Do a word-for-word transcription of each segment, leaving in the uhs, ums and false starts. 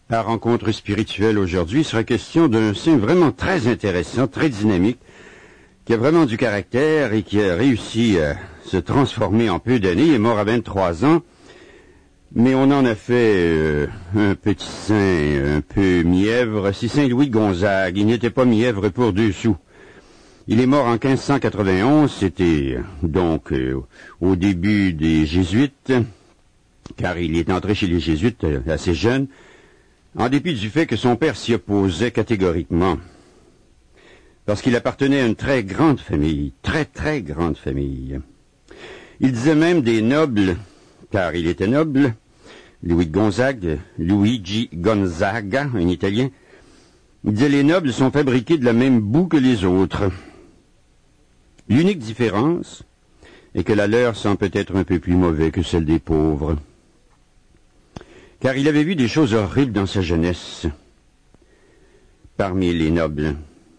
À Rencontre spirituelle aujourd'hui, il sera question d'un saint vraiment très intéressant, très dynamique, qui a vraiment du caractère et qui a réussi à se transformer en peu d'années. Il est mort à vingt-trois ans, mais on en a fait euh, un petit saint un peu mièvre. C'est Saint Louis de Gonzague. Il n'était pas mièvre pour deux sous. Il est mort en quinze cent quatre-vingt-onze, c'était donc euh, au début des Jésuites, car il est entré chez les Jésuites euh, assez jeune, en dépit du fait que son père s'y opposait catégoriquement, parce qu'il appartenait à une très grande famille, très très grande famille. Il disait même des nobles, car il était noble, Louis de Gonzague, Luigi Gonzaga, un Italien, il disait les nobles sont fabriqués de la même boue que les autres. L'unique différence est que la leur sent peut-être un peu plus mauvais que celle des pauvres. Car il avait vu des choses horribles dans sa jeunesse, parmi les nobles.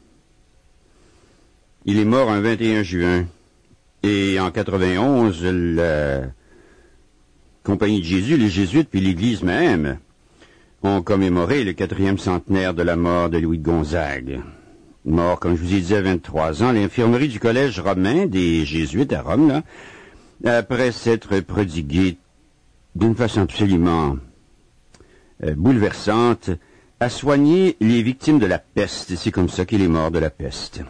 Il est mort un vingt et un juin, et en quatre-vingt-onze, la Compagnie de Jésus, les Jésuites, puis l'Église même, ont commémoré le quatrième centenaire de la mort de Louis de Gonzague. Mort, comme je vous ai dit, à vingt-trois ans, l'infirmerie du collège romain des Jésuites à Rome, là, après s'être prodigué d'une façon absolument euh, bouleversante, a soigné les victimes de la peste. C'est comme ça qu'il est mort de la peste.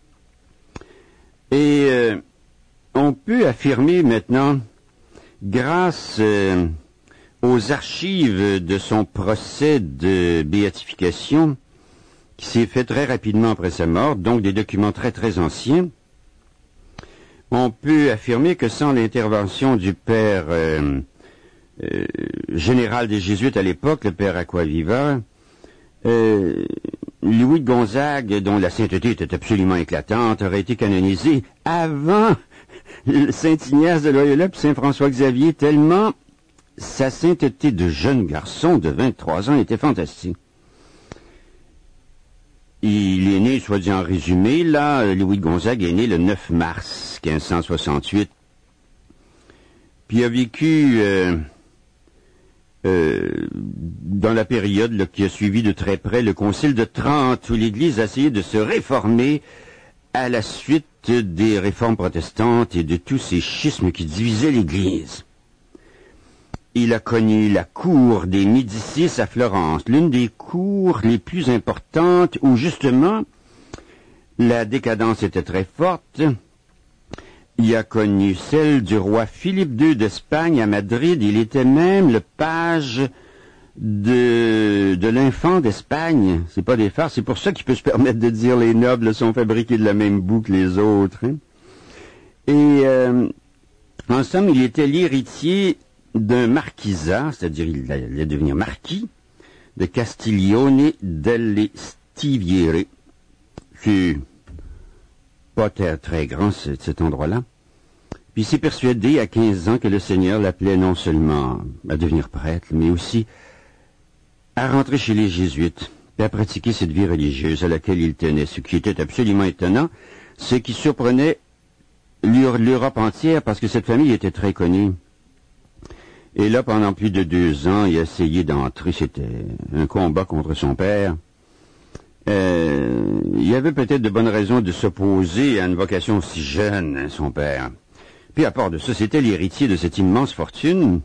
Et euh, on peut affirmer maintenant, grâce euh, aux archives de son procès de béatification, qui s'est fait très rapidement après sa mort, donc des documents très très anciens, on peut affirmer que sans l'intervention du père euh, euh, général des Jésuites à l'époque, le père Acquaviva, euh, Louis de Gonzague, dont la sainteté était absolument éclatante, aurait été canonisé avant Saint Ignace de Loyola et Saint François Xavier, tellement sa sainteté de jeune garçon de vingt-trois ans était fantastique. Il est né, soit dit en résumé, là, Louis de Gonzague est né le neuf mars quinze cent soixante-huit, puis a vécu euh, euh, dans la période là, qui a suivi de très près le Concile de Trente, où l'Église a essayé de se réformer à la suite des réformes protestantes et de tous ces schismes qui divisaient l'Église. Il a connu la cour des Médicis à Florence, l'une des cours les plus importantes où justement la décadence était très forte. Il a connu celle du roi Philippe deux d'Espagne à Madrid. Il était même le page de, de l'infant d'Espagne. C'est pas des farces, c'est pour ça qu'il peut se permettre de dire les nobles sont fabriqués de la même boue que les autres. Hein? Et euh, en somme, il était l'héritier d'un marquisat, c'est-à-dire il allait devenir marquis, de Castiglione delle Stiviere. C'est pas très, très grand cet, cet endroit-là. Puis il s'est persuadé à quinze ans que le Seigneur l'appelait non seulement à devenir prêtre, mais aussi à rentrer chez les Jésuites et à pratiquer cette vie religieuse à laquelle il tenait. Ce qui était absolument étonnant, ce qui surprenait l'Europe entière parce que cette famille était très connue. Et là, pendant plus de deux ans, il a essayé d'entrer. C'était un combat contre son père. Euh, il y avait peut-être de bonnes raisons de s'opposer à une vocation si jeune, hein, son père. Puis à part de ça, c'était l'héritier de cette immense fortune.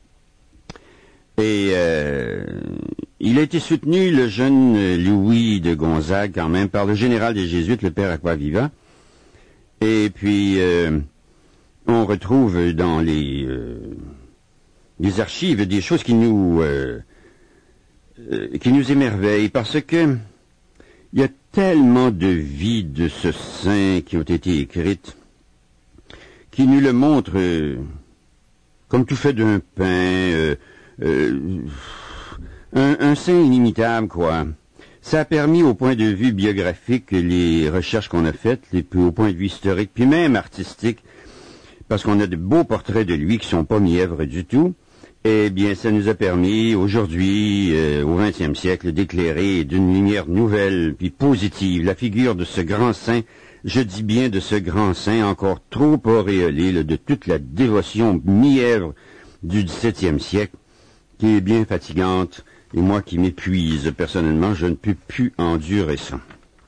Et euh, il a été soutenu, le jeune Louis de Gonzague, quand même, par le général des Jésuites, le père Acquaviva. Et puis, euh, on retrouve dans les... Euh, des archives, des choses qui nous euh, euh, qui nous émerveillent, parce que il y a tellement de vies de ce saint qui ont été écrites, qui nous le montrent euh, comme tout fait d'un pain, euh, euh, un, un saint inimitable, quoi. Ça a permis, au point de vue biographique, les recherches qu'on a faites, et puis au point de vue historique, puis même artistique, parce qu'on a de beaux portraits de lui qui sont pas mièvres du tout. Eh bien, ça nous a permis, aujourd'hui, euh, au vingtième siècle, d'éclairer d'une lumière nouvelle puis positive la figure de ce grand saint, je dis bien de ce grand saint encore trop auréolé là, de toute la dévotion mièvre du dix-septième siècle, qui est bien fatigante Et moi qui m'épuise personnellement, je ne peux plus endurer ça.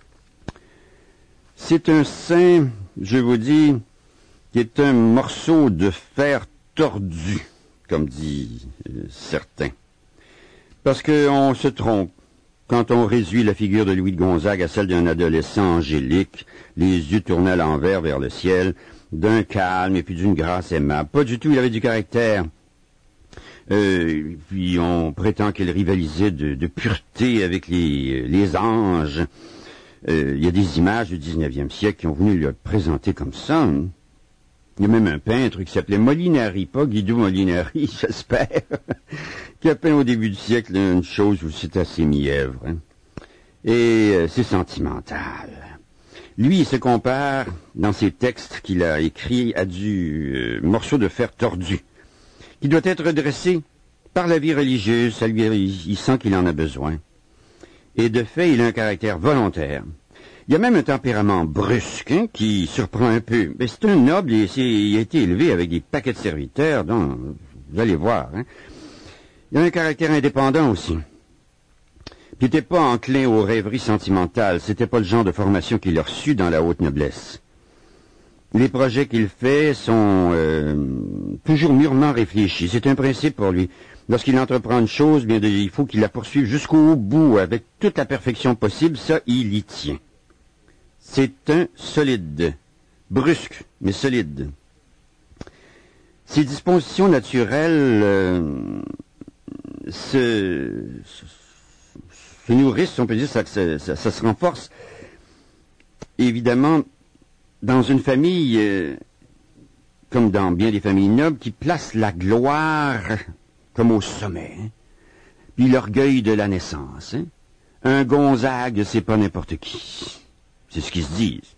C'est un saint, je vous dis, qui est un morceau de fer tordu, comme disent euh, certains. Parce qu'on se trompe quand on réduit la figure de Louis de Gonzague à celle d'un adolescent angélique, les yeux tournés à l'envers vers le ciel, d'un calme et puis d'une grâce aimable. Pas du tout, il avait du caractère. Euh, puis on prétend qu'il rivalisait de, de pureté avec les, les anges. Euh, il y a des images du dix-neuvième siècle qui ont voulu le présenter comme ça. Hein. Il y a même un peintre qui s'appelait Molinari, pas Guido Molinari, j'espère, qui a peint au début du siècle une chose où c'est assez mièvre. Hein. Et euh, c'est sentimental. Lui, il se compare, dans ses textes qu'il a écrits, à du euh, morceau de fer tordu, qui doit être redressé par la vie religieuse. Ça lui, il sent qu'il en a besoin. Et de fait, il a un caractère volontaire. Il y a même un tempérament brusque hein, qui surprend un peu. Mais c'est un noble et c'est, il a été élevé avec des paquets de serviteurs, donc vous allez voir. Hein. Il a un caractère indépendant aussi. Il n'était pas enclin aux rêveries sentimentales. C'était pas le genre de formation qu'il a reçu dans la haute noblesse. Les projets qu'il fait sont euh, toujours mûrement réfléchis. C'est un principe pour lui. Lorsqu'il entreprend une chose, bien il faut qu'il la poursuive jusqu'au bout, avec toute la perfection possible. Ça, il y tient. C'est un solide, brusque, mais solide. Ses dispositions naturelles euh, se, se nourrissent, on peut dire, ça, ça, ça, ça se renforce. Évidemment, dans une famille, euh, comme dans bien des familles nobles, qui placent la gloire comme au sommet, hein, puis l'orgueil de la naissance. Hein. Un Gonzague, c'est pas n'importe qui. C'est ce qu'ils se disent.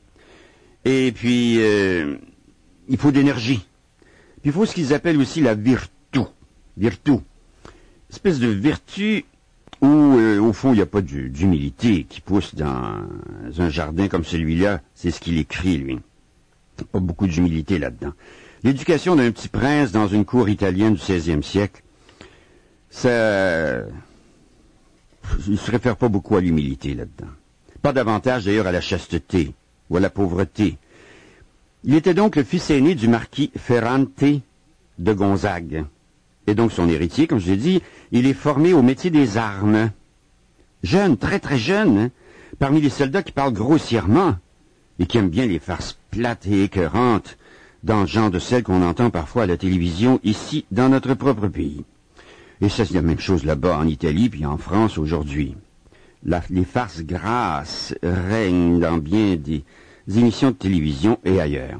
Et puis, euh, il faut d'énergie. Puis il faut ce qu'ils appellent aussi la virtu. Virtu. Espèce de vertu où, euh, au fond, il n'y a pas d'humilité qui pousse dans un jardin comme celui-là. C'est ce qu'il écrit, lui. Pas beaucoup d'humilité là-dedans. L'éducation d'un petit prince dans une cour italienne du seizième siècle, ça... il se réfère pas beaucoup à l'humilité là-dedans. Pas davantage d'ailleurs à la chasteté ou à la pauvreté. Il était donc le fils aîné du marquis Ferrante de Gonzague. Et donc son héritier, comme je l'ai dit, il est formé au métier des armes. Jeune, très très jeune, hein, parmi les soldats qui parlent grossièrement et qui aiment bien les farces plates et écœurantes dans le genre de celles qu'on entend parfois à la télévision ici dans notre propre pays. Et ça, c'est la même chose là-bas en Italie puis en France aujourd'hui. La, les farces grasses règnent dans bien des émissions de télévision et ailleurs.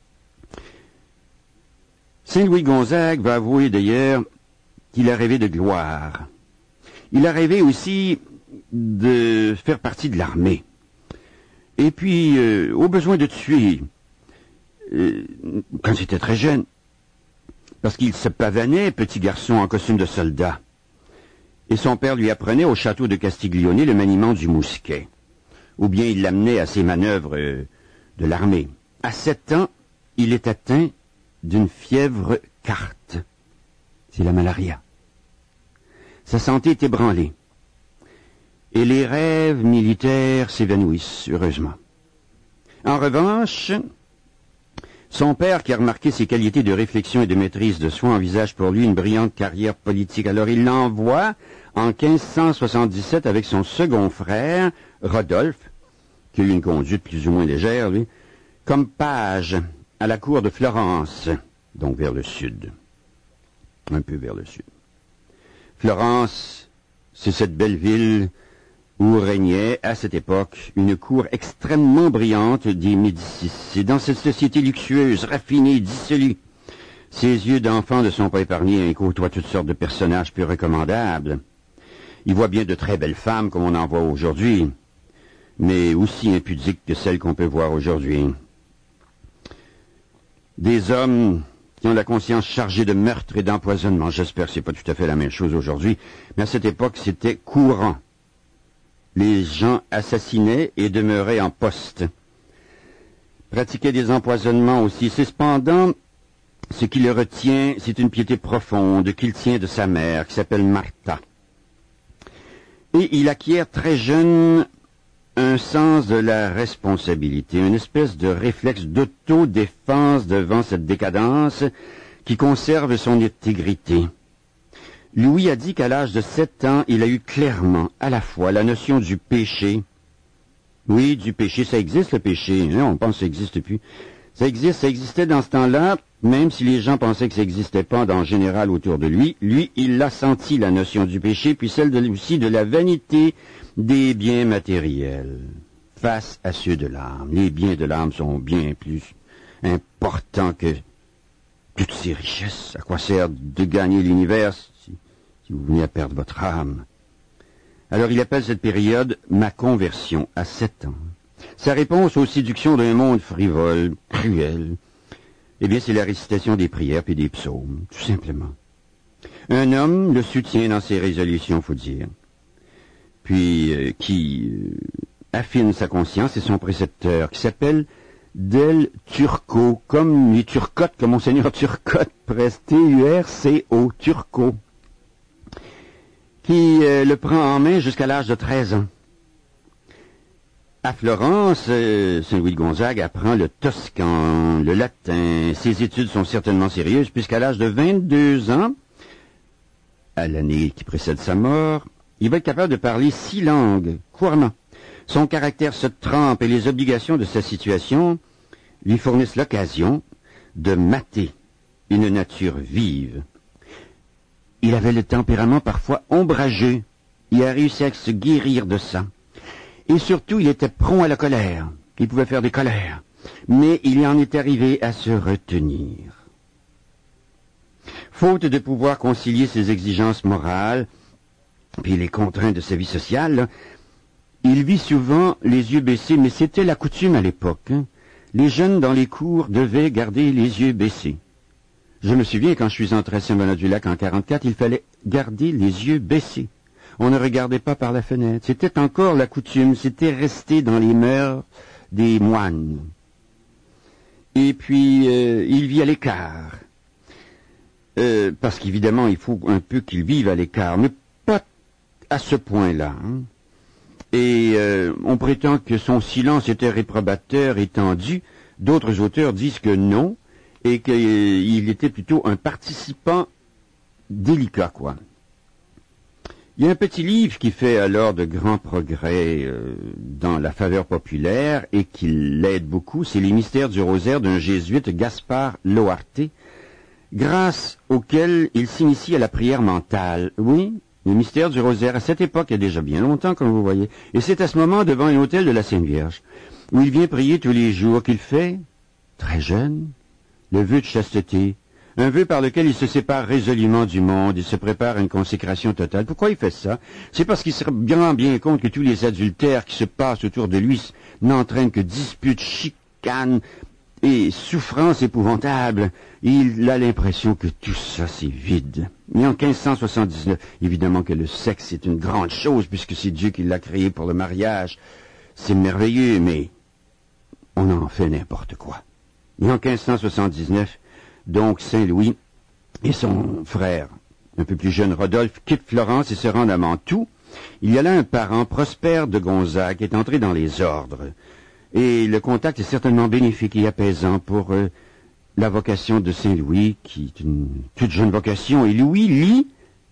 Saint Louis Gonzague va avouer d'ailleurs qu'il a rêvé de gloire. Il a rêvé aussi de faire partie de l'armée. Et puis, euh, au besoin de tuer, euh, quand il était très jeune, parce qu'il se pavanait, petit garçon en costume de soldat. Et son père lui apprenait au château de Castiglione le maniement du mousquet. Ou bien il l'amenait à ses manœuvres euh, de l'armée. À sept ans, il est atteint d'une fièvre carte. C'est la malaria. Sa santé est ébranlée. Et les rêves militaires s'évanouissent, heureusement. En revanche, son père, qui a remarqué ses qualités de réflexion et de maîtrise de soi, envisage pour lui une brillante carrière politique. Alors il l'envoie en quinze cent soixante-dix-sept avec son second frère, Rodolphe, qui a eu une conduite plus ou moins légère, lui, comme page à la cour de Florence, donc vers le sud. Un peu vers le sud. Florence, c'est cette belle ville où régnait, à cette époque, une cour extrêmement brillante des Médicis. C'est dans cette société luxueuse, raffinée, dissolue. Ses yeux d'enfant ne sont pas épargnés, il côtoie toutes sortes de personnages peu recommandables. Il voit bien de très belles femmes, comme on en voit aujourd'hui, mais aussi impudiques que celles qu'on peut voir aujourd'hui. Des hommes qui ont la conscience chargée de meurtre et d'empoisonnement. J'espère que c'est pas tout à fait la même chose aujourd'hui, mais à cette époque, c'était courant. Les gens assassinaient et demeuraient en poste. Pratiquaient des empoisonnements aussi. C'est cependant ce qui le retient, c'est une piété profonde qu'il tient de sa mère, qui s'appelle Martha. Et il acquiert très jeune un sens de la responsabilité, une espèce de réflexe d'autodéfense devant cette décadence qui conserve son intégrité. Louis a dit qu'à l'âge de sept ans, il a eu clairement à la fois la notion du péché. Oui, du péché, ça existe le péché, hein, on pense que ça n'existe plus. Ça existe, ça existait dans ce temps-là, même si les gens pensaient que ça n'existait pas en général autour de lui. Lui, il a senti la notion du péché, puis celle de, aussi de la vanité des biens matériels face à ceux de l'âme. Les biens de l'âme sont bien plus importants que toutes ces richesses. À quoi sert de gagner l'univers si, si vous venez à perdre votre âme? Alors il appelle cette période « ma conversion » à sept ans. Sa réponse aux séductions d'un monde frivole, cruel, eh bien c'est la récitation des prières puis des psaumes, tout simplement. Un homme le soutient dans ses résolutions, faut dire, puis euh, qui euh, affine sa conscience, c'est son précepteur, qui s'appelle Del Turco, comme les Turcottes, comme Monseigneur Turcotte, presque T U R C O, Turco, qui euh, le prend en main jusqu'à l'âge de treize ans. À Florence, euh, Saint-Louis de Gonzague apprend le toscan, le latin. Ses études sont certainement sérieuses, puisqu'à l'âge de vingt-deux ans, à l'année qui précède sa mort, il va être capable de parler six langues, couramment. Son caractère se trempe et les obligations de sa situation lui fournissent l'occasion de mater une nature vive. Il avait le tempérament parfois ombrageux. Il a réussi à se guérir de ça. Et surtout, il était prompt à la colère. Il pouvait faire des colères. Mais il en est arrivé à se retenir. Faute de pouvoir concilier ses exigences morales, puis les contraintes de sa vie sociale, là, il vit souvent les yeux baissés, mais c'était la coutume à l'époque. Hein. Les jeunes dans les cours devaient garder les yeux baissés. Je me souviens, quand je suis entré à Saint-Bernard-du-Lac en quarante-quatre, il fallait garder les yeux baissés. On ne regardait pas par la fenêtre. C'était encore la coutume, c'était resté dans les mœurs des moines. Et puis, euh, il vit à l'écart. Euh, parce qu'évidemment, il faut un peu qu'il vive à l'écart, mais pas à ce point-là. Hein. Et euh, on prétend que son silence était réprobateur et tendu. D'autres auteurs disent que non, et qu'il euh, était plutôt un participant délicat, quoi. Il y a un petit livre qui fait alors de grands progrès euh, dans la faveur populaire et qui l'aide beaucoup, c'est Les mystères du rosaire d'un jésuite, Gaspard Loarte, grâce auquel il s'initie à la prière mentale. Oui, les mystères du rosaire, à cette époque, il y a déjà bien longtemps, comme vous voyez. Et c'est à ce moment, devant un autel de la Sainte Vierge, où il vient prier tous les jours, qu'il fait, très jeune, le vœu de chasteté, un vœu par lequel il se sépare résolument du monde, il se prépare à une consécration totale. Pourquoi il fait ça? C'est parce qu'il se rend bien, bien compte que tous les adultères qui se passent autour de lui n'entraînent que disputes, chicanes et souffrances épouvantables. Il a l'impression que tout ça, c'est vide. Mais en quinze cent soixante-dix-neuf, évidemment que le sexe est une grande chose, puisque c'est Dieu qui l'a créé pour le mariage. C'est merveilleux, mais on en fait n'importe quoi. Et en quinze cent soixante-dix-neuf, donc Saint-Louis et son frère, un peu plus jeune Rodolphe, quittent Florence et se rendent à Mantoue. Il y a là un parent, Prosper de Gonzague, qui est entré dans les ordres. Et le contact est certainement bénéfique et apaisant pour euh, la vocation de Saint-Louis, qui est une toute jeune vocation. Et Louis lit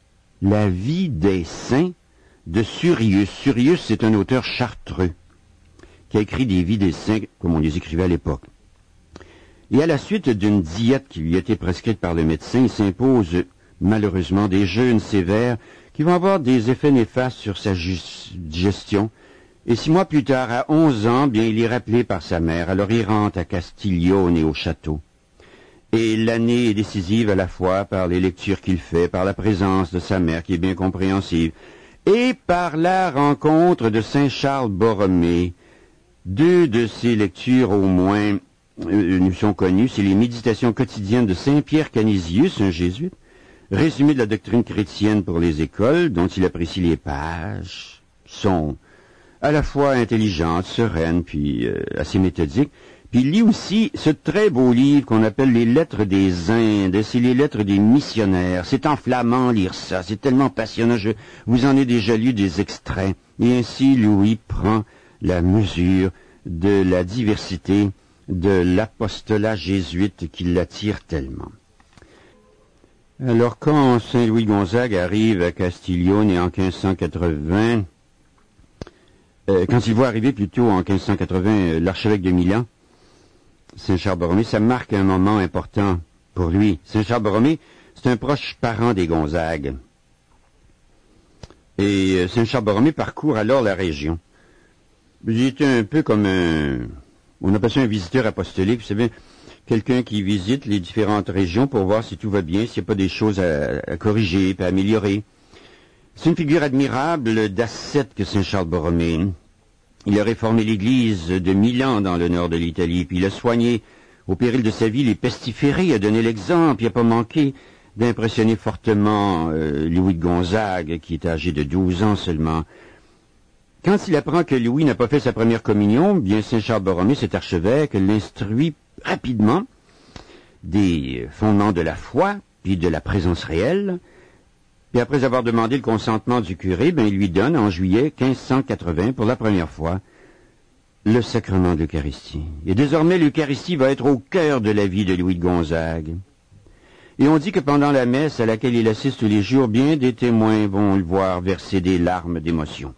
La vie des saints de Surius. Surius, c'est un auteur chartreux qui a écrit des vies des saints comme on les écrivait à l'époque. Et à la suite d'une diète qui lui a été prescrite par le médecin, il s'impose malheureusement des jeûnes sévères qui vont avoir des effets néfastes sur sa digestion. Et six mois plus tard, à onze ans, bien, il est rappelé par sa mère. Alors il rentre à Castiglione au château. Et l'année est décisive à la fois par les lectures qu'il fait, par la présence de sa mère qui est bien compréhensive, et par la rencontre de Saint Charles Borromée. Deux de ces lectures au moins Euh, nous sont connus, c'est les méditations quotidiennes de Saint Pierre Canisius, un jésuite, résumé de la doctrine chrétienne pour les écoles, dont il apprécie les pages, qui sont à la fois intelligentes, sereines, puis euh, assez méthodiques, Puis il lit aussi ce très beau livre qu'on appelle les Lettres des Indes. C'est les Lettres des missionnaires. C'est enflammant lire ça. C'est tellement passionnant. Je vous en ai déjà lu des extraits. Et ainsi, Louis prend la mesure de la diversité de l'apostolat jésuite qui l'attire tellement. Alors, quand Saint Louis Gonzague arrive à Castiglione en quinze cent quatre-vingts, euh, quand il voit arriver plutôt en quinze cent quatre-vingts euh, l'archevêque de Milan, Saint Charles Borromée, ça marque un moment important pour lui. Saint Charles Borromée, c'est un proche parent des Gonzague. Et euh, Saint Charles Borromée parcourt alors la région. Il était un peu comme un... On appelle ça un visiteur apostolique, vous savez, quelqu'un qui visite les différentes régions pour voir si tout va bien, s'il n'y a pas des choses à, à corriger, à améliorer. C'est une figure admirable d'ascète que Saint Charles Borromée. Il a réformé l'église de Milan dans le nord de l'Italie, puis il a soigné au péril de sa vie les pestiférés, il a donné l'exemple, il n'a pas manqué d'impressionner fortement euh, Louis de Gonzague, qui est âgé de douze ans seulement. Quand il apprend que Louis n'a pas fait sa première communion, bien Saint Charles Borromée, cet archevêque, l'instruit rapidement des fondements de la foi, puis de la présence réelle. Puis après avoir demandé le consentement du curé, ben, il lui donne, en juillet quinze cent quatre-vingts, pour la première fois, le sacrement de l'Eucharistie. Et désormais, l'Eucharistie va être au cœur de la vie de Louis de Gonzague. Et on dit que pendant la messe à laquelle il assiste tous les jours, bien des témoins vont le voir verser des larmes d'émotion.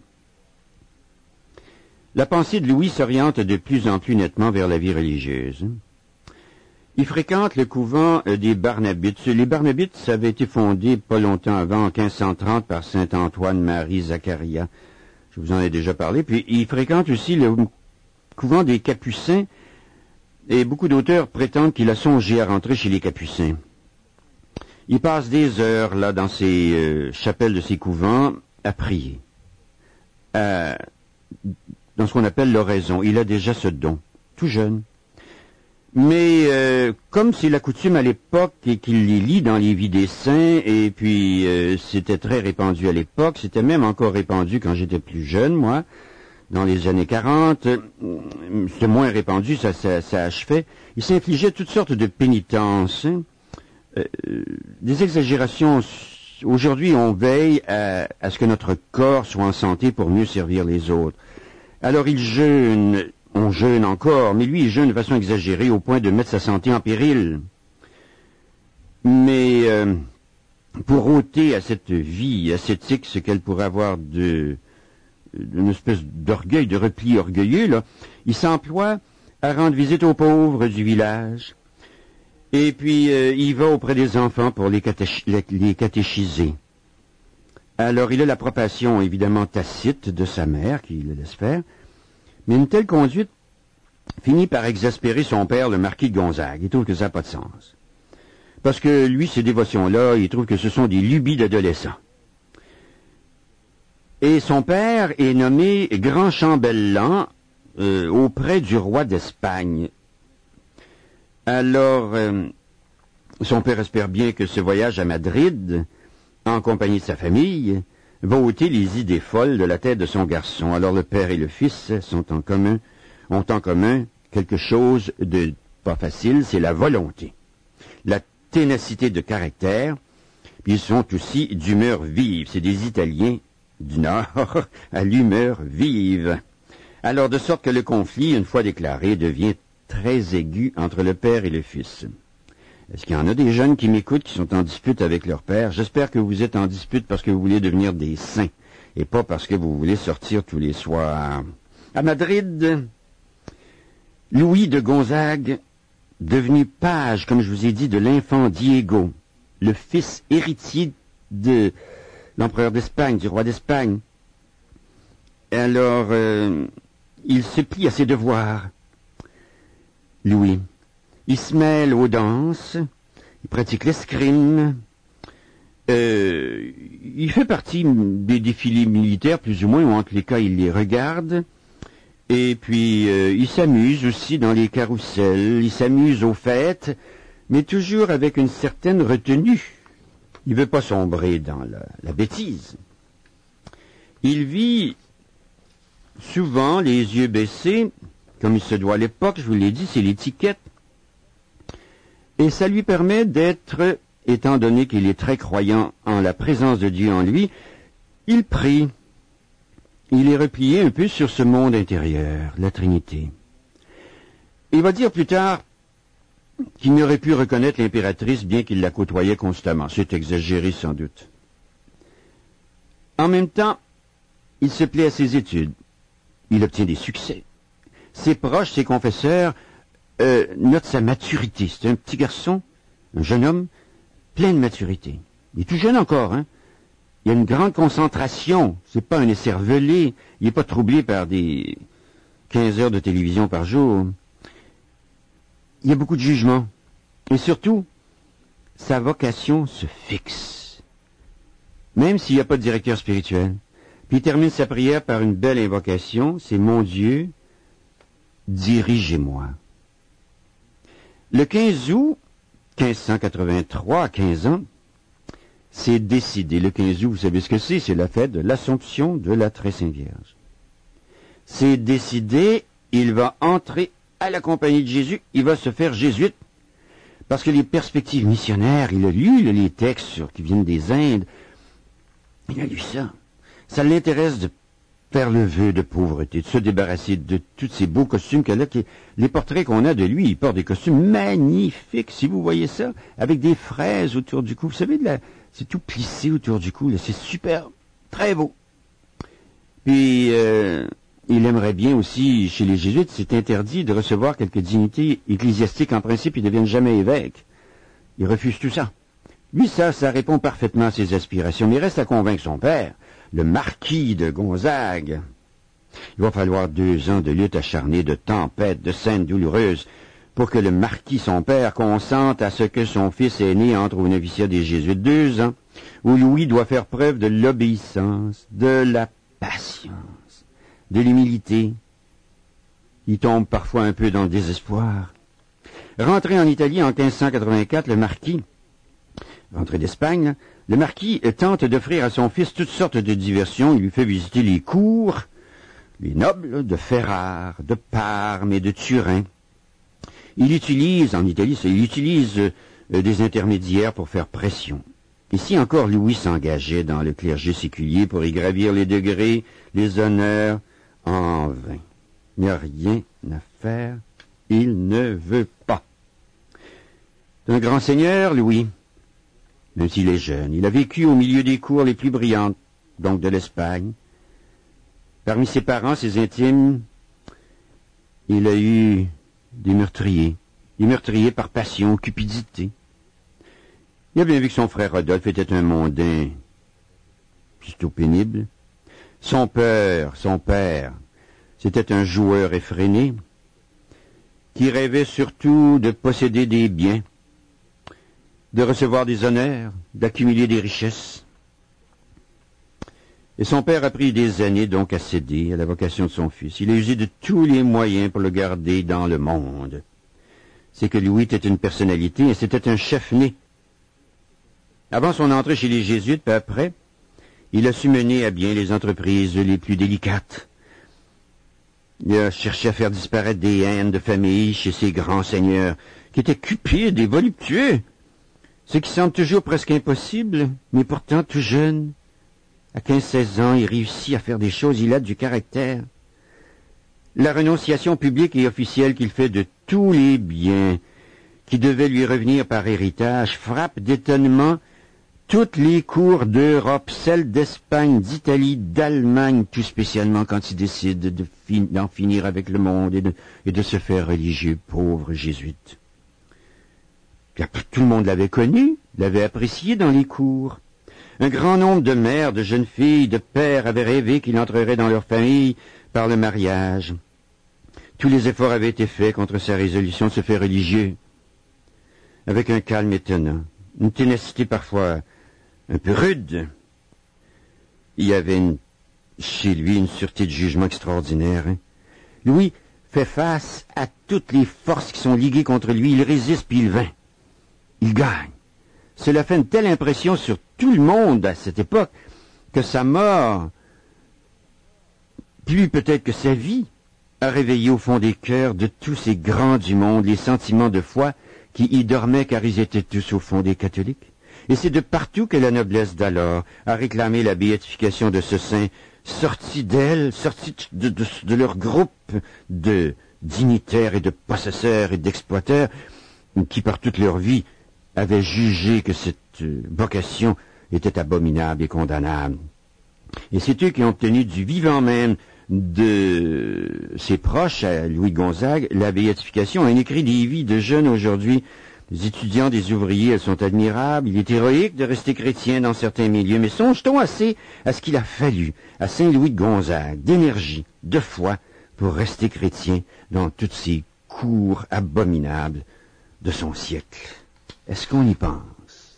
La pensée de Louis s'oriente de plus en plus nettement vers la vie religieuse. Il fréquente le couvent des Barnabites. Les Barnabites, ça avait été fondé pas longtemps avant, en quinze cent trente, par saint Antoine-Marie Zaccaria. Je vous en ai déjà parlé. Puis il fréquente aussi le couvent des Capucins, et beaucoup d'auteurs prétendent qu'il a songé à rentrer chez les Capucins. Il passe des heures, là, dans ces euh, chapelles de ces couvents, à prier, à dans ce qu'on appelle l'oraison. Il a déjà ce don, tout jeune. Mais euh, comme c'est la coutume à l'époque et qu'il les lit dans les vies des saints, et puis euh, c'était très répandu à l'époque, c'était même encore répandu quand j'étais plus jeune, moi, dans les années quarante, c'était moins répandu, ça, ça, ça achevait. Il s'infligeait toutes sortes de pénitences, hein, euh, des exagérations. Aujourd'hui, on veille à, à ce que notre corps soit en santé pour mieux servir les autres. Alors il jeûne, on jeûne encore, mais lui il jeûne de façon exagérée au point de mettre sa santé en péril. Mais euh, pour ôter à cette vie ascétique ce qu'elle pourrait avoir de d'une espèce d'orgueil, de repli orgueilleux, là, il s'emploie à rendre visite aux pauvres du village. Et puis euh, il va auprès des enfants pour les, catéch- les, les catéchiser. Alors, il a l'approbation, évidemment, tacite de sa mère, qui le laisse faire, mais une telle conduite finit par exaspérer son père, le marquis de Gonzague. Il trouve que ça n'a pas de sens. Parce que lui, ces dévotions-là, il trouve que ce sont des lubies d'adolescents. Et son père est nommé grand chambellan euh, auprès du roi d'Espagne. Alors, euh, son père espère bien que ce voyage à Madrid, en compagnie de sa famille, va ôter les idées folles de la tête de son garçon. Alors le père et le fils sont en commun, ont en commun quelque chose de pas facile, c'est la volonté, la ténacité de caractère, puis ils sont aussi d'humeur vive. C'est des Italiens du Nord à l'humeur vive. Alors de sorte que le conflit, une fois déclaré, devient très aigu entre le père et le fils. Est-ce qu'il y en a des jeunes qui m'écoutent, qui sont en dispute avec leur père? J'espère que vous êtes en dispute parce que vous voulez devenir des saints, et pas parce que vous voulez sortir tous les soirs. À Madrid, Louis de Gonzague, devenu page, comme je vous ai dit, de l'infant Diego, le fils héritier de l'empereur d'Espagne, du roi d'Espagne. Alors, euh, il se plie à ses devoirs, Louis. Il se mêle aux danses, il pratique l'escrime, euh, il fait partie des défilés militaires, plus ou moins, ou en tous les cas, il les regarde, et puis euh, il s'amuse aussi dans les carrousels, il s'amuse aux fêtes, mais toujours avec une certaine retenue. Il ne veut pas sombrer dans la, la bêtise. Il vit souvent les yeux baissés, comme il se doit à l'époque, je vous l'ai dit, c'est l'étiquette. Et ça lui permet d'être, étant donné qu'il est très croyant en la présence de Dieu en lui, il prie. Il est replié un peu sur ce monde intérieur, la Trinité. Il va dire plus tard qu'il n'aurait pu reconnaître l'impératrice bien qu'il la côtoyait constamment. C'est exagéré sans doute. En même temps, il se plaît à ses études. Il obtient des succès. Ses proches, ses confesseurs, euh, notent sa maturité. C'est un petit garçon, un jeune homme, plein de maturité. Il est tout jeune encore, hein. Il y a une grande concentration. C'est pas un écervelé. Il n'est pas troublé par des quinze heures de télévision par jour. Il y a beaucoup de jugement. Et surtout, sa vocation se fixe. Même s'il n'y a pas de directeur spirituel. Puis il termine sa prière par une belle invocation. C'est « Mon Dieu, dirigez-moi ». Le quinze août quinze cent quatre-vingt-trois, à quinze ans, c'est décidé. Le quinze août, vous savez ce que c'est? C'est la fête de l'Assomption de la Très Sainte Vierge. C'est décidé, il va entrer à la Compagnie de Jésus, il va se faire jésuite. Parce que les perspectives missionnaires, il a lu les textes sur, qui viennent des Indes. Il a lu ça. Ça l'intéresse de faire le vœu de pauvreté, de se débarrasser de tous ces beaux costumes qu'elle a. Qui, les portraits qu'on a de lui, il porte des costumes magnifiques, si vous voyez ça, avec des fraises autour du cou. Vous savez, de la, c'est tout plissé autour du cou, là, c'est super, très beau. Puis, euh, il aimerait bien aussi, chez les jésuites, c'est interdit de recevoir quelques dignités ecclésiastiques. En principe, ils ne deviennent jamais évêques. Ils refusent tout ça. Lui, ça, ça répond parfaitement à ses aspirations, mais il reste à convaincre son père, le marquis de Gonzague. Il va falloir deux ans de lutte acharnée, de tempêtes, de scènes douloureuses, pour que le marquis, son père, consente à ce que son fils aîné entre au noviciat des Jésuites. Deux ans où Louis doit faire preuve de l'obéissance, de la patience, de l'humilité. Il tombe parfois un peu dans le désespoir. Rentré en Italie en quinze cent quatre-vingt-quatre, le marquis, rentré d'Espagne, le marquis tente d'offrir à son fils toutes sortes de diversions. Il lui fait visiter les cours, les nobles de Ferrare, de Parme et de Turin. Il utilise, en Italie, il utilise euh, des intermédiaires pour faire pression. Ici encore, Louis s'engageait dans le clergé séculier pour y gravir les degrés, les honneurs, en vain. Il n'y a rien à faire, il ne veut pas. C'est un grand seigneur, Louis, même s'il est jeune. Il a vécu au milieu des cours les plus brillantes, donc de l'Espagne. Parmi ses parents, ses intimes, il a eu des meurtriers, des meurtriers par passion, cupidité. Il a bien vu que son frère Rodolphe était un mondain plutôt pénible. Son père, son père, c'était un joueur effréné qui rêvait surtout de posséder des biens, de recevoir des honneurs, d'accumuler des richesses. Et son père a pris des années donc à céder à la vocation de son fils. Il a usé de tous les moyens pour le garder dans le monde. C'est que Louis était une personnalité et c'était un chef né. Avant son entrée chez les Jésuites, puis après, il a su mener à bien les entreprises les plus délicates. Il a cherché à faire disparaître des haines de famille chez ces grands seigneurs qui étaient cupides et voluptueux. Ce qui semble toujours presque impossible, mais pourtant tout jeune. À quinze seize ans, il réussit à faire des choses, il a du caractère. La renonciation publique et officielle qu'il fait de tous les biens qui devaient lui revenir par héritage frappe d'étonnement toutes les cours d'Europe, celles d'Espagne, d'Italie, d'Allemagne, tout spécialement quand il décide de fin- d'en finir avec le monde et de, et de se faire religieux, pauvre jésuite. Tout le monde l'avait connu, l'avait apprécié dans les cours. Un grand nombre de mères, de jeunes filles, de pères avaient rêvé qu'il entrerait dans leur famille par le mariage. Tous les efforts avaient été faits contre sa résolution de se faire religieux, avec un calme étonnant, une ténacité parfois un peu rude. Il y avait une, chez lui une sûreté de jugement extraordinaire. Hein. Louis fait face à toutes les forces qui sont liguées contre lui. Il résiste puis il vainc. Il gagne. Cela fait une telle impression sur tout le monde à cette époque que sa mort, plus peut-être que sa vie, a réveillé au fond des cœurs de tous ces grands du monde les sentiments de foi qui y dormaient car ils étaient tous au fond des catholiques. Et c'est de partout que la noblesse d'alors a réclamé la béatification de ce saint, sorti d'elle, sorti de, de, de leur groupe de dignitaires et de possesseurs et d'exploiteurs qui par toute leur vie avaient jugé que cette vocation était abominable et condamnable. Et c'est eux qui ont obtenu du vivant même de ses proches, à Louis de Gonzague, la béatification. Un écrit des vies de jeunes aujourd'hui, des étudiants, des ouvriers, elles sont admirables. Il est héroïque de rester chrétien dans certains milieux, mais songe-t-on assez à ce qu'il a fallu à Saint Louis de Gonzague d'énergie, de foi, pour rester chrétien dans toutes ces cours abominables de son siècle. Est-ce qu'on y pense?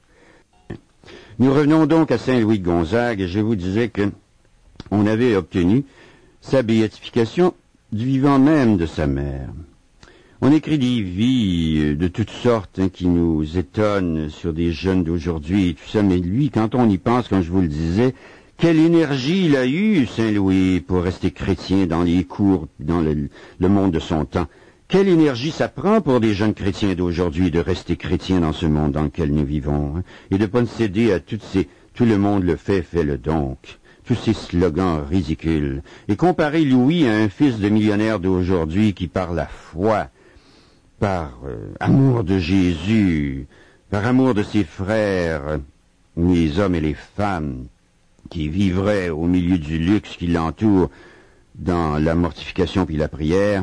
Nous revenons donc à Saint Louis de Gonzague, et je vous disais que on avait obtenu sa béatification du vivant même de sa mère. On écrit des vies de toutes sortes hein, qui nous étonnent sur des jeunes d'aujourd'hui et tout ça, mais lui, quand on y pense, comme je vous le disais, quelle énergie il a eu, Saint Louis, pour rester chrétien dans les cours, dans le, le monde de son temps. Quelle énergie ça prend pour des jeunes chrétiens d'aujourd'hui de rester chrétiens dans ce monde dans lequel nous vivons, hein, et de ne pas céder à toutes ces « tout le monde le fait, fais-le donc ». Tous ces slogans ridicules, et comparer Louis à un fils de millionnaire d'aujourd'hui qui, par la foi, par euh, amour de Jésus, par amour de ses frères, les hommes et les femmes, qui vivraient au milieu du luxe qui l'entoure dans la mortification puis la prière,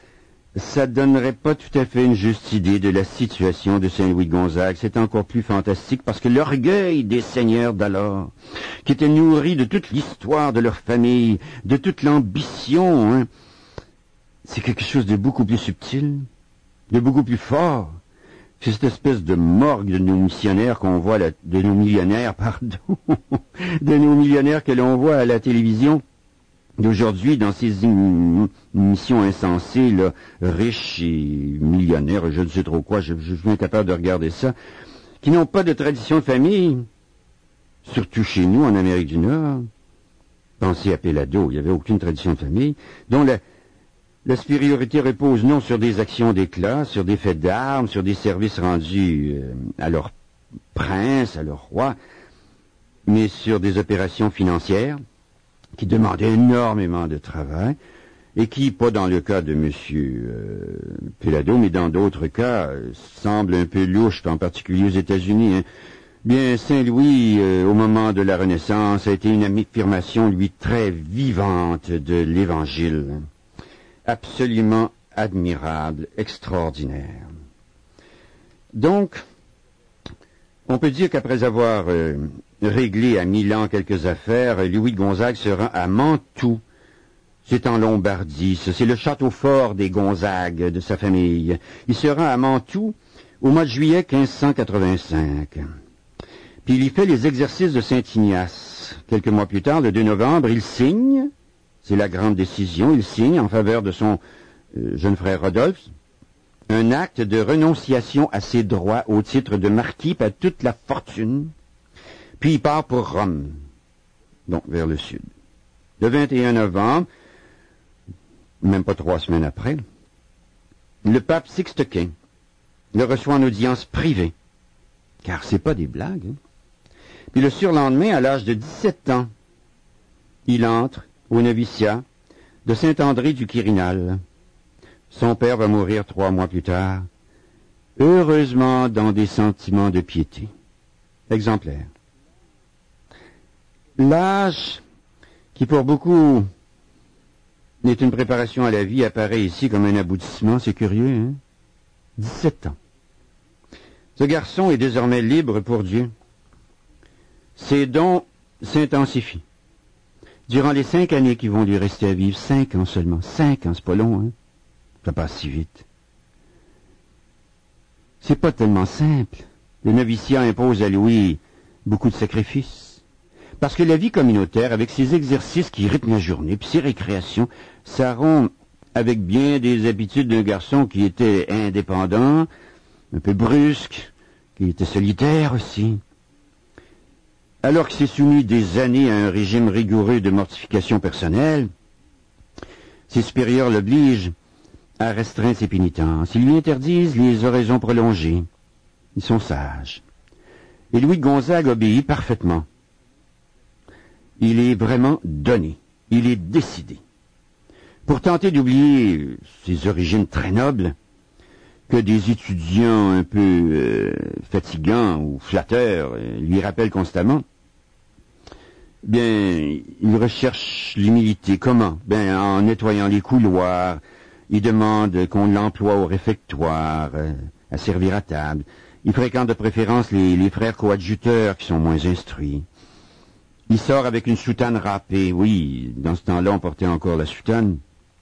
ça donnerait pas tout à fait une juste idée de la situation de Saint Louis de Gonzague. C'est encore plus fantastique parce que l'orgueil des seigneurs d'alors, qui étaient nourris de toute l'histoire de leur famille, de toute l'ambition, hein, c'est quelque chose de beaucoup plus subtil, de beaucoup plus fort. C'est cette espèce de morgue de nos missionnaires qu'on voit, la, de nos millionnaires, pardon, de nos millionnaires que l'on voit à la télévision d'aujourd'hui dans ces émissions insensées, là, riches et millionnaires, je ne sais trop quoi, je, je suis incapable de regarder ça, qui n'ont pas de tradition de famille, surtout chez nous en Amérique du Nord. Pensez à Pelado, il n'y avait aucune tradition de famille, dont la, la supériorité repose non sur des actions d'éclat, sur des faits d'armes, sur des services rendus euh, à leur prince, à leur roi, mais sur des opérations financières, qui demandait énormément de travail, et qui, pas dans le cas de M. Euh, Pelado, mais dans d'autres cas, euh, semble un peu louche, en particulier aux États-Unis. Hein. Bien, Saint-Louis, euh, au moment de la Renaissance, a été une affirmation, lui, très vivante de l'Évangile. Absolument admirable, extraordinaire. Donc, on peut dire qu'après avoir euh, réglé à Milan quelques affaires, Louis de Gonzague se rend à Mantoue. C'est en Lombardie, c'est le château fort des Gonzague, de sa famille. Il se rend à Mantoue au mois de juillet quinze cent quatre-vingt-cinq. Puis il y fait les exercices de Saint-Ignace. Quelques mois plus tard, le deux novembre, il signe, c'est la grande décision, il signe en faveur de son euh, jeune frère Rodolphe, un acte de renonciation à ses droits au titre de marquis à toute la fortune. Puis il part pour Rome, donc vers le sud. Le vingt et un novembre, même pas trois semaines après, le pape Sixte Quint le reçoit en audience privée, car c'est pas des blagues. Hein? Puis le surlendemain, à l'âge de dix-sept ans, il entre au noviciat de Saint-André du Quirinal. Son père va mourir trois mois plus tard, heureusement dans des sentiments de piété. Exemplaire. L'âge, qui pour beaucoup n'est une préparation à la vie, apparaît ici comme un aboutissement, c'est curieux, hein? dix-sept ans. Ce garçon est désormais libre pour Dieu. Ses dons s'intensifient. Durant les cinq années qui vont lui rester à vivre, cinq ans seulement, cinq ans, c'est pas long, hein? Ça passe si vite. C'est pas tellement simple. Le noviciat impose à Louis beaucoup de sacrifices. Parce que la vie communautaire, avec ses exercices qui rythment la journée, puis ses récréations, ça rompt avec bien des habitudes d'un garçon qui était indépendant, un peu brusque, qui était solitaire aussi. Alors qu'il s'est soumis des années à un régime rigoureux de mortification personnelle, Ses supérieurs l'obligent à restreindre ses pénitences. Ils lui interdisent les oraisons prolongées. Ils sont sages. Et Louis de Gonzague obéit parfaitement. Il est vraiment donné. Il est décidé. Pour tenter d'oublier ses origines très nobles, que des étudiants un peu euh, fatigants ou flatteurs euh, lui rappellent constamment, bien, il recherche l'humilité. Comment? Ben, en nettoyant les couloirs. Il demande qu'on l'emploie au réfectoire, euh, à servir à table. Il fréquente de préférence les, les frères coadjuteurs qui sont moins instruits. Il sort avec une soutane râpée. Oui, dans ce temps-là, on portait encore la soutane.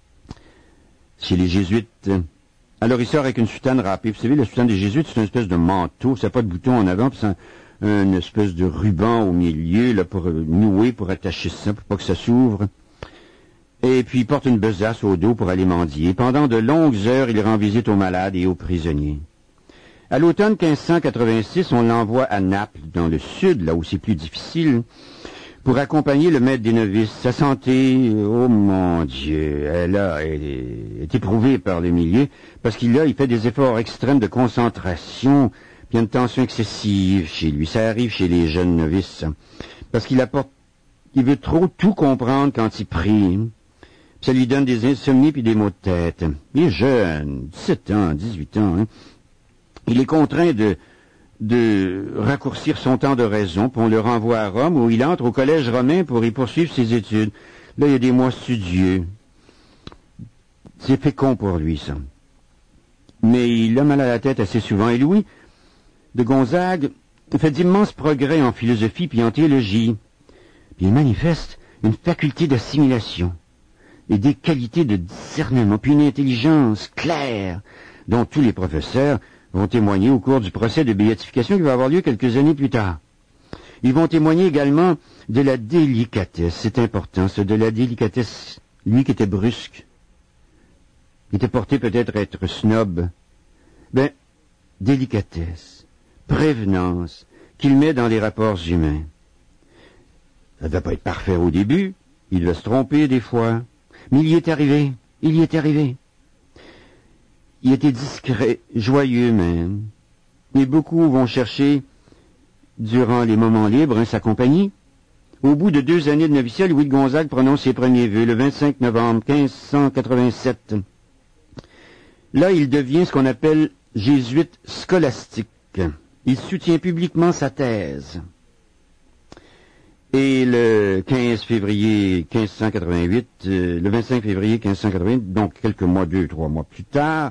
Chez les jésuites. Alors, il sort avec une soutane râpée. Vous savez, la soutane des jésuites, c'est une espèce de manteau. Ça n'a pas de bouton en avant, puis c'est un, une espèce de ruban au milieu, là, pour euh, nouer, pour attacher ça, pour pas que ça s'ouvre. Et puis, il porte une besace au dos pour aller mendier. Pendant de longues heures, il rend visite aux malades et aux prisonniers. À l'automne quinze cent quatre-vingt-six, on l'envoie à Naples, dans le sud, là où c'est plus difficile, pour accompagner le maître des novices. Sa santé, oh mon Dieu, elle a elle est éprouvée par les milieux, parce qu'il a, il fait des efforts extrêmes de concentration, puis il y a une tension excessive chez lui. Ça arrive chez les jeunes novices, parce qu'il apporte, il veut trop tout comprendre quand il prie. Puis ça lui donne des insomnies puis des maux de tête. Il est jeune, dix-sept ans, dix-huit ans, hein. Il est contraint de, de raccourcir son temps de raison, puis on le renvoie à Rome, où il entre au collège romain pour y poursuivre ses études. Là, il y a des mois studieux. C'est fécond pour lui, ça. Mais il a mal à la tête assez souvent. Et Louis de Gonzague fait d'immenses progrès en philosophie puis en théologie. Puis il manifeste une faculté d'assimilation et des qualités de discernement, puis une intelligence claire dont tous les professeurs vont témoigner au cours du procès de béatification qui va avoir lieu quelques années plus tard. Ils vont témoigner également de la délicatesse, c'est important, ça, de la délicatesse, lui qui était brusque, qui était porté peut-être à être snob, ben, délicatesse, prévenance, qu'il met dans les rapports humains. Ça ne va pas être parfait au début, il va se tromper des fois, mais il y est arrivé, il y est arrivé. Il était discret, joyeux même. Et beaucoup vont chercher, durant les moments libres, hein, sa compagnie. Au bout de deux années de noviciat, Louis de Gonzague prononce ses premiers vœux, le vingt-cinq novembre quinze cent quatre-vingt-sept. Là, il devient ce qu'on appelle jésuite scolastique. Il soutient publiquement sa thèse. Et le quinze février quinze cent quatre-vingt-huit, euh, le vingt-cinq février quinze cent quatre-vingt-huit, donc quelques mois, deux, trois mois plus tard,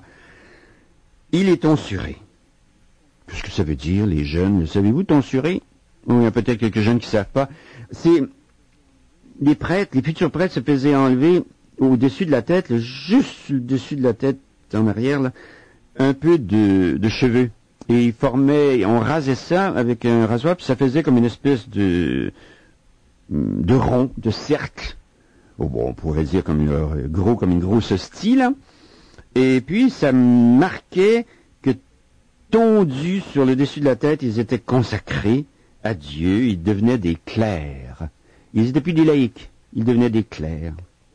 il est tonsuré. Qu'est-ce que ça veut dire, les jeunes? Le savez-vous, tonsuré? Oui, il y a peut-être quelques jeunes qui ne savent pas. C'est les prêtres, les futurs prêtres se faisaient enlever au-dessus de la tête, là, juste au-dessus de la tête, en arrière, là, un peu de, de cheveux. Et ils formaient, on rasait ça avec un rasoir, puis ça faisait comme une espèce de, de rond, de cercle. Oh, bon, on pourrait dire comme une, gros, comme une grosse hostie, là. Et puis, ça marquait que, tondus sur le dessus de la tête, ils étaient consacrés à Dieu, ils devenaient des clercs. Ils étaient plus des laïcs, ils devenaient des clercs.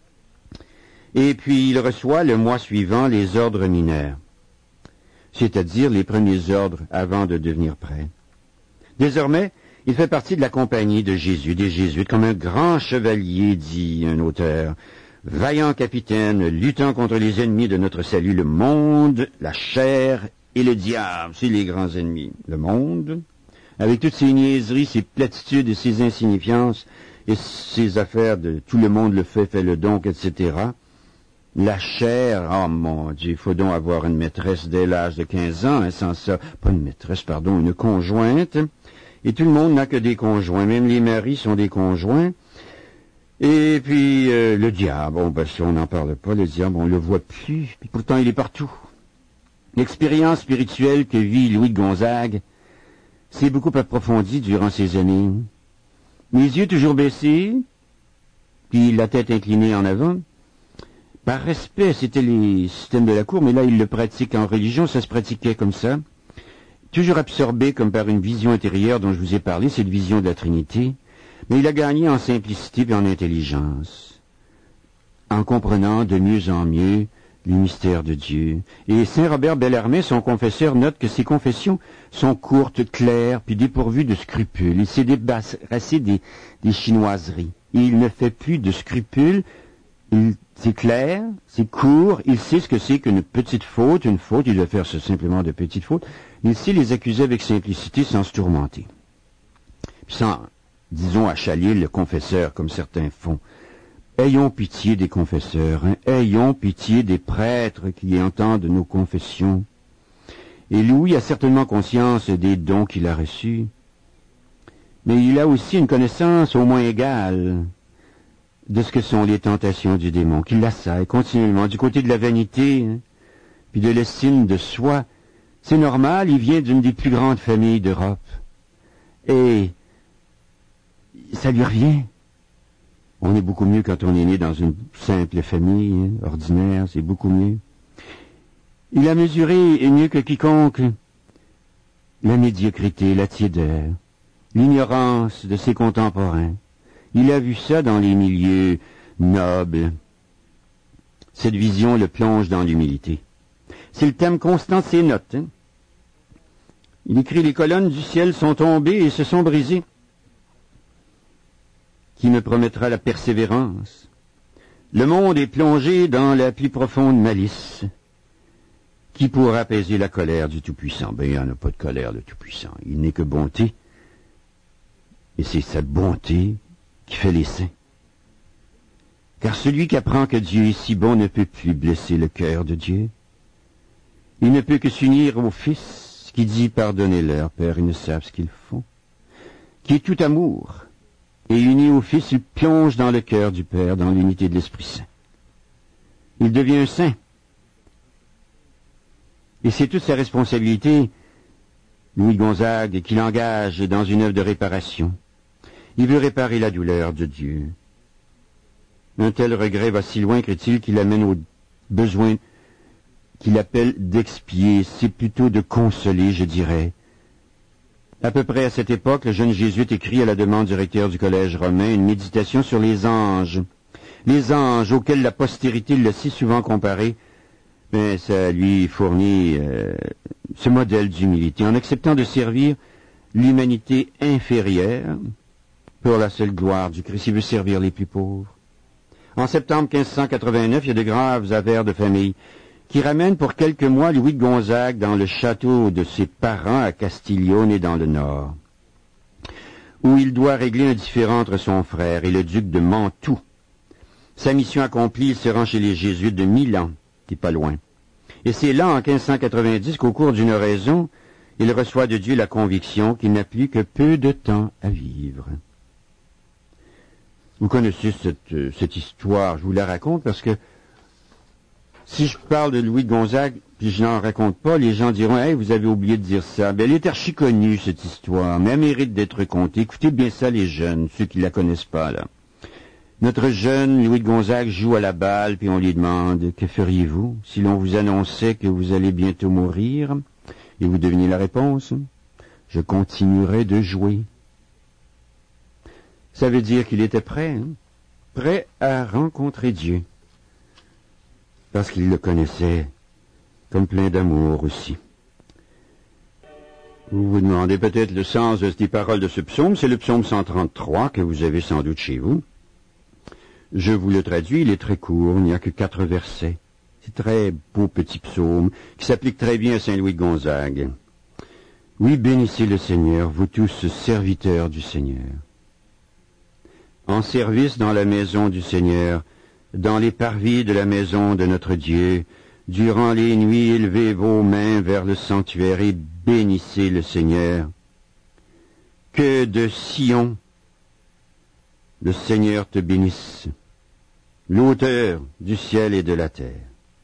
Et puis, il reçoit le mois suivant les ordres mineurs, c'est-à-dire les premiers ordres avant de devenir prêtre. Désormais, il fait partie de la compagnie de Jésus, des Jésuites, comme un grand chevalier, dit un auteur, vaillant capitaine, luttant contre les ennemis de notre salut, le monde, la chair et le diable. C'est les grands ennemis. Le monde, avec toutes ses niaiseries, ses platitudes et ses insignifiances, et ses affaires de tout le monde le fait, fait le donc, et cetera. La chair, oh mon Dieu, il faut donc avoir une maîtresse dès l'âge de quinze ans, hein, sans ça, pas une maîtresse, pardon, une conjointe. Et tout le monde n'a que des conjoints, même les maris sont des conjoints. Et puis, euh, le diable, bon, ben, si on n'en parle pas, le diable, on le voit plus, puis pourtant il est partout. L'expérience spirituelle que vit Louis de Gonzague s'est beaucoup approfondie durant ces années. Les yeux toujours baissés, puis la tête inclinée en avant. Par respect, c'était les systèmes de la cour, mais là, il le pratique en religion, ça se pratiquait comme ça. Toujours absorbé comme par une vision intérieure dont je vous ai parlé, cette vision de la Trinité. Mais il a gagné en simplicité et en intelligence. en comprenant de mieux en mieux les mystères de Dieu. Et saint Robert Bellarmé, son confesseur, note que ses confessions sont courtes, claires, puis dépourvues de scrupules. Il s'est débarrassé des, des chinoiseries. Et il ne fait plus de scrupules. Il, c'est clair, c'est court, il sait ce que c'est qu'une petite faute, une faute, il doit faire ça simplement de petites fautes. Il sait les accuser avec simplicité sans se tourmenter. Puis sans, disons, achaler le confesseur, comme certains font. Ayons pitié des confesseurs, hein? Ayons pitié des prêtres qui entendent nos confessions. Et Louis a certainement conscience des dons qu'il a reçus, mais il a aussi une connaissance au moins égale de ce que sont les tentations du démon, qui l'assaille continuellement du côté de la vanité, hein? Puis de l'estime de soi. C'est normal, il vient d'une des plus grandes familles d'Europe. Et ça lui revient. On est beaucoup mieux quand on est né dans une simple famille, hein, ordinaire, c'est beaucoup mieux. Il a mesuré mieux que quiconque la médiocrité, la tiédeur, l'ignorance de ses contemporains. Il a vu ça dans les milieux nobles. Cette vision le plonge dans l'humilité. C'est le thème constant de ses notes. Hein. Il écrit « Les colonnes du ciel sont tombées et se sont brisées. Qui me promettra la persévérance? Le monde est plongé dans la plus profonde malice. Qui pourra apaiser la colère du Tout-Puissant? Ben, il n'y en a pas de colère, le Tout-Puissant. Il n'est que bonté. Et c'est cette bonté qui fait les saints. Car celui qui apprend que Dieu est si bon ne peut plus blesser le cœur de Dieu. Il ne peut que s'unir au Fils qui dit « Pardonnez-leur, Père, ils ne savent ce qu'ils font », qui est tout amour. Et uni au Fils, il plonge dans le cœur du Père, dans l'unité de l'Esprit Saint. Il devient un saint. Et c'est toute sa responsabilité, Louis Gonzague, qu'il engage dans une œuvre de réparation. Il veut réparer la douleur de Dieu. Un tel regret va si loin, crée-t-il, qu'il amène au besoin qu'il appelle d'expier. C'est plutôt de consoler, je dirais. À peu près à cette époque, le jeune jésuite écrit à la demande du recteur du collège romain une méditation sur les anges. Les anges auxquels la postérité l'a si souvent comparé, mais ça lui fournit euh, ce modèle d'humilité en acceptant de servir l'humanité inférieure pour la seule gloire du Christ. Il veut servir les plus pauvres. En septembre quinze cent quatre-vingt-neuf, il y a de graves affaires de famille qui ramène pour quelques mois Louis de Gonzague dans le château de ses parents à Castiglione dans le nord, où il doit régler un différend entre son frère et le duc de Mantoue. Sa mission accomplie, il se rend chez les jésuites de Milan, qui est pas loin. Et c'est là, en quinze cent quatre-vingt-dix, qu'au cours d'une oraison, il reçoit de Dieu la conviction qu'il n'a plus que peu de temps à vivre. Vous connaissez cette, cette histoire, je vous la raconte parce que si je parle de Louis de Gonzague, puis je n'en raconte pas, les gens diront « Hey, vous avez oublié de dire ça. » Ben, elle est archi connue, cette histoire, mais elle mérite d'être contée. Écoutez bien ça, les jeunes, ceux qui la connaissent pas, là. Notre jeune Louis de Gonzague joue à la balle, puis on lui demande « Que feriez-vous si l'on vous annonçait que vous allez bientôt mourir? » Et vous devinez la réponse? « Je continuerai de jouer. » Ça veut dire qu'il était prêt, hein? Prêt à rencontrer Dieu. Parce qu'il le connaissait comme plein d'amour aussi. Vous vous demandez peut-être le sens des paroles de ce psaume. C'est le psaume cent trente-trois que vous avez sans doute chez vous. Je vous le traduis, il est très court, il n'y a que quatre versets. C'est très beau petit psaume qui s'applique très bien à Saint Louis de Gonzague. Oui, bénissez le Seigneur, vous tous serviteurs du Seigneur. En service dans la maison du Seigneur, dans les parvis de la maison de notre Dieu, durant les nuits, élevez vos mains vers le sanctuaire et bénissez le Seigneur. Que de Sion, le Seigneur te bénisse, l'auteur du ciel et de la terre.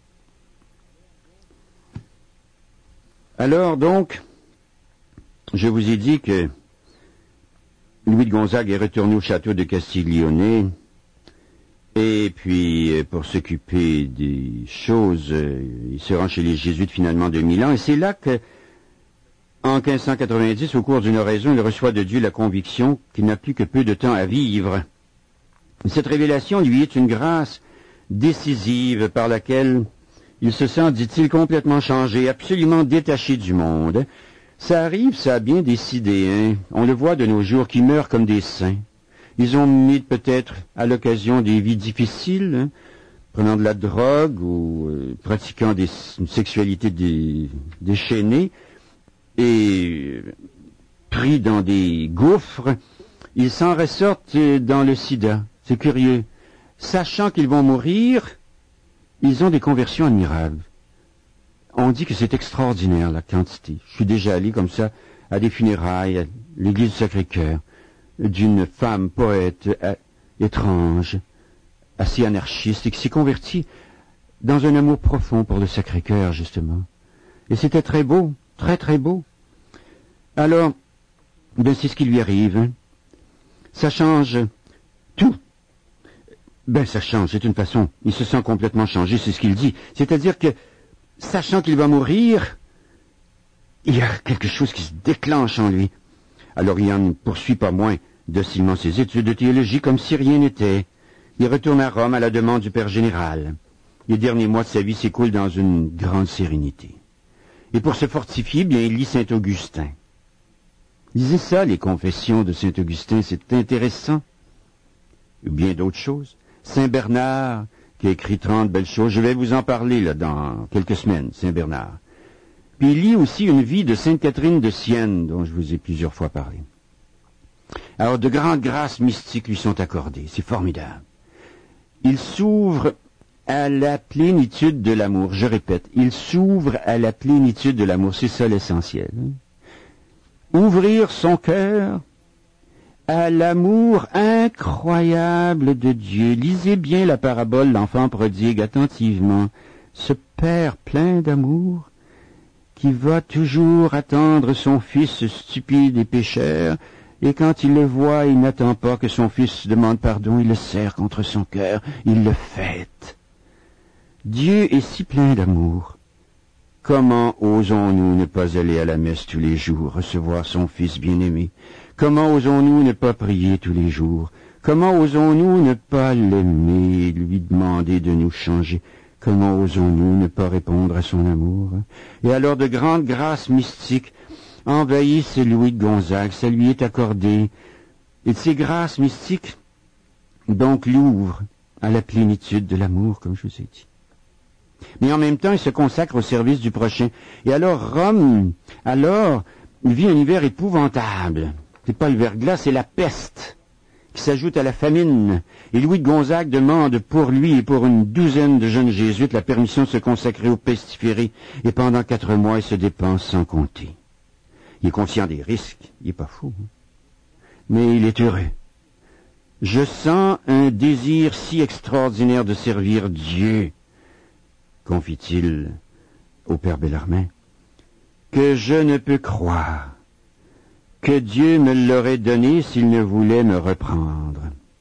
Alors donc, je vous ai dit que Louis de Gonzague est retourné au château de Castiglione. Et puis, pour s'occuper des choses, il se rend chez les jésuites finalement de Milan. Et c'est là que, en quinze cent quatre-vingt-dix, au cours d'une oraison, il reçoit de Dieu la conviction qu'il n'a plus que peu de temps à vivre. Cette révélation lui est une grâce décisive par laquelle il se sent, dit-il, complètement changé, absolument détaché du monde. Ça arrive, ça a bien des Sidéens. On le voit de nos jours, qui meurent comme des saints. Ils ont mis peut-être à l'occasion des vies difficiles, hein, prenant de la drogue ou euh, pratiquant des, une sexualité dé, déchaînée, et euh, pris dans des gouffres, ils s'en ressortent dans le sida. C'est curieux. Sachant qu'ils vont mourir, ils ont des conversions admirables. On dit que c'est extraordinaire, la quantité. Je suis déjà allé comme ça à des funérailles, à l'église du Sacré-Cœur, d'une femme poète euh, étrange, assez anarchiste, et qui s'est convertie dans un amour profond pour le Sacré-Cœur, justement. Et c'était très beau, très très beau. Alors, ben c'est ce qui lui arrive. Hein. Ça change tout. Ben ça change, c'est une façon. Il se sent complètement changé, c'est ce qu'il dit. C'est-à-dire que, sachant qu'il va mourir, il y a quelque chose qui se déclenche en lui. Alors il en poursuit pas moins docilement ses études de théologie comme si rien n'était. Il retourne à Rome à la demande du Père général. Les derniers mois de sa vie s'écoulent dans une grande sérénité. Et pour se fortifier, bien, il lit Saint Augustin. Lisez ça, les confessions de Saint Augustin, c'est intéressant. Ou bien d'autres choses. Saint Bernard, qui a écrit trente belles choses, je vais vous en parler là dans quelques semaines, Saint Bernard. Puis il lit aussi une vie de Sainte Catherine de Sienne, dont je vous ai plusieurs fois parlé. Alors de grandes grâces mystiques lui sont accordées, c'est formidable. Il s'ouvre à la plénitude de l'amour, je répète, il s'ouvre à la plénitude de l'amour, c'est ça l'essentiel. Ouvrir son cœur à l'amour incroyable de Dieu. Lisez bien la parabole de l'enfant prodigue attentivement. Ce Père plein d'amour qui va toujours attendre son fils stupide et pécheur, et quand il le voit, il n'attend pas que son fils demande pardon, il le serre contre son cœur, il le fête. Dieu est si plein d'amour. Comment osons-nous ne pas aller à la messe tous les jours, recevoir son Fils bien-aimé? Comment osons-nous ne pas prier tous les jours? Comment osons-nous ne pas l'aimer, lui demander de nous changer? Comment osons-nous ne pas répondre à son amour? Et alors de grandes grâces mystiques envahissent Louis de Gonzague, ça lui est accordé. Et de ces grâces mystiques, donc, l'ouvrent à la plénitude de l'amour, comme je vous ai dit. Mais en même temps, il se consacre au service du prochain. Et alors, Rome, alors, il vit un hiver épouvantable. C'est pas le verglas, c'est la peste qui s'ajoute à la famine. Et Louis de Gonzague demande pour lui et pour une douzaine de jeunes jésuites la permission de se consacrer au pestiféré. Et pendant quatre mois, il se dépense sans compter. Il est conscient des risques. Il est pas fou. Hein? Mais il est heureux. Je sens un désir si extraordinaire de servir Dieu, confie-t-il au Père Bellarmine, que je ne peux croire que Dieu me l'aurait donné s'il ne voulait me reprendre.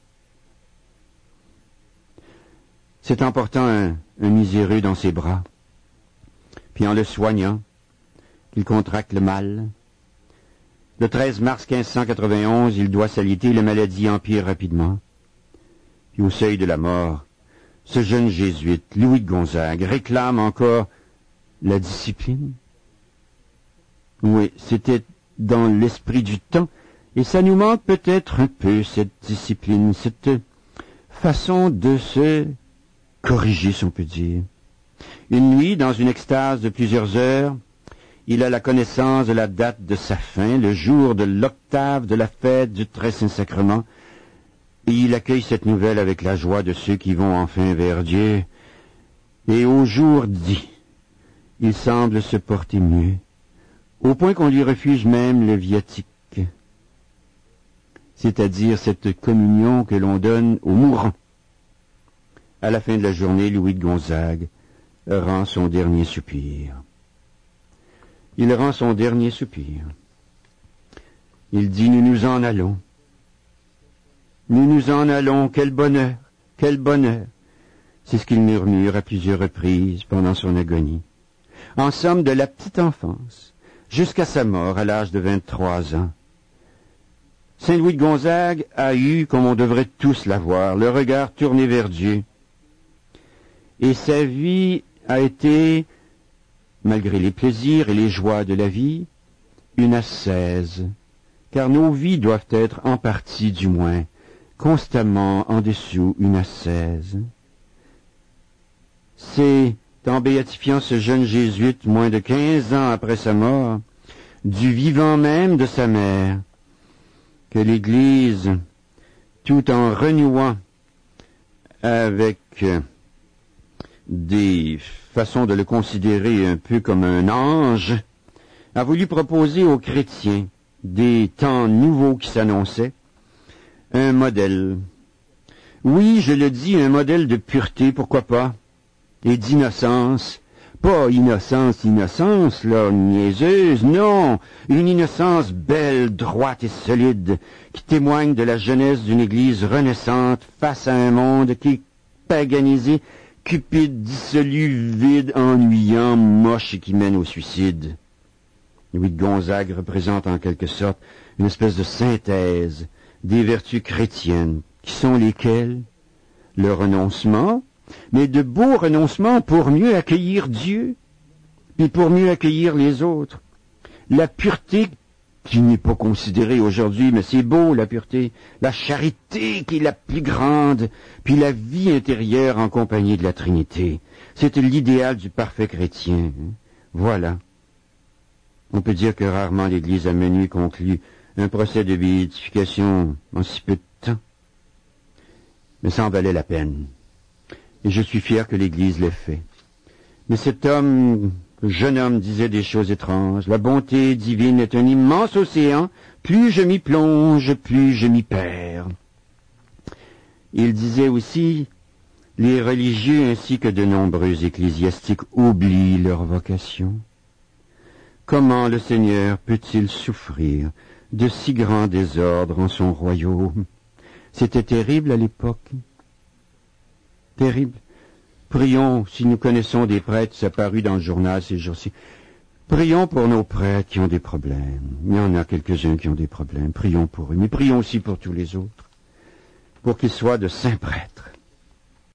C'est en portant un, un miséreux dans ses bras, puis en le soignant, qu'il contracte le mal. Le treize mars quinze cent quatre-vingt-onze, il doit s'aliter, la maladie empire rapidement. Puis au seuil de la mort, ce jeune jésuite, Louis de Gonzague, réclame encore la discipline. Oui, c'était dans l'esprit du temps, et ça nous manque peut-être un peu, cette discipline, cette façon de se corriger, si on peut dire. Une nuit, dans une extase de plusieurs heures, il a la connaissance de la date de sa fin, le jour de l'octave de la fête du Très Saint-Sacrement, et il accueille cette nouvelle avec la joie de ceux qui vont enfin vers Dieu. Et au jour dit, il semble se porter mieux, au point qu'on lui refuse même le viatique, c'est-à-dire cette communion que l'on donne aux mourants. À la fin de la journée, Louis de Gonzague rend son dernier soupir. Il rend son dernier soupir. Il dit, nous nous en allons. Nous nous en allons, quel bonheur, quel bonheur. C'est ce qu'il murmure à plusieurs reprises pendant son agonie. En somme, de la petite enfance jusqu'à sa mort à l'âge de vingt-trois ans. Saint Louis de Gonzague a eu, comme on devrait tous l'avoir, le regard tourné vers Dieu. Et sa vie a été, malgré les plaisirs et les joies de la vie, une ascèse, car nos vies doivent être, en partie du moins, constamment en dessous une ascèse. C'est en béatifiant ce jeune jésuite, moins de quinze ans après sa mort, du vivant même de sa mère, que l'Église, tout en renouant avec des façons de le considérer un peu comme un ange, a voulu proposer aux chrétiens des temps nouveaux qui s'annonçaient, un modèle. Oui, je le dis, un modèle de pureté, pourquoi pas, et d'innocence. Pas innocence, innocence, là, niaiseuse, non, une innocence belle, droite et solide, qui témoigne de la jeunesse d'une Église renaissante face à un monde qui est paganisé, cupide, dissolu, vide, ennuyant, moche et qui mène au suicide. Louis de Gonzague représente en quelque sorte une espèce de synthèse des vertus chrétiennes, qui sont lesquelles? Le renoncement, mais de beaux renoncements pour mieux accueillir Dieu, et pour mieux accueillir les autres. La pureté, qui n'est pas considérée aujourd'hui, mais c'est beau, la pureté. La charité, qui est la plus grande, puis la vie intérieure en compagnie de la Trinité. C'est l'idéal du parfait chrétien. Voilà. On peut dire que rarement l'Église a mené conclu un procès de béatification en si peu de temps. Mais ça en valait la peine. Et je suis fier que l'Église l'ait fait. Mais cet homme, jeune homme, disait des choses étranges. La bonté divine est un immense océan. Plus je m'y plonge, plus je m'y perds. Il disait aussi, les religieux ainsi que de nombreux ecclésiastiques oublient leur vocation. Comment le Seigneur peut-il souffrir de si grands désordres en son royaume? C'était terrible à l'époque. Terrible. Prions, si nous connaissons des prêtres, c'est apparu dans le journal ces jours-ci. Prions pour nos prêtres qui ont des problèmes. Il y en a quelques-uns qui ont des problèmes. Prions pour eux. Mais prions aussi pour tous les autres. Pour qu'ils soient de saints prêtres.